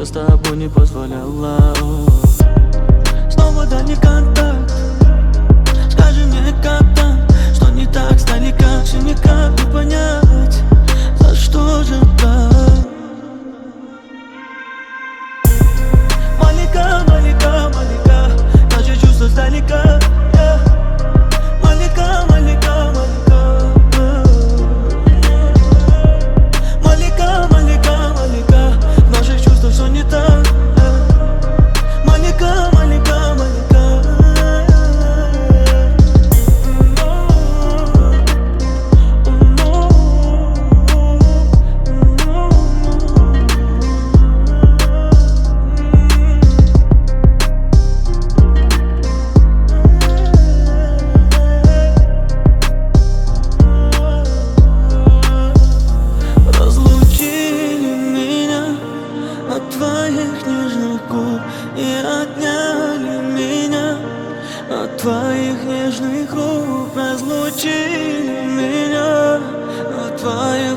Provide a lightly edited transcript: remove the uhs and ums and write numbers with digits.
с тобой не позволяла. Снова дальний контакт. Скажи мне, как там, что не так сдалека, все никак не понять, за что же так. Маленькая, маленькая, маленькая, наши чувства сдалека. Маленькая, маленькая, маленькая, маленькая, маленькая, маленькая, в наших чувствах все не так. Маленькая, маленькая, маленькая. От твоих нежных губ и отняли меня от твоих нежных рук, разлучили меня от твоих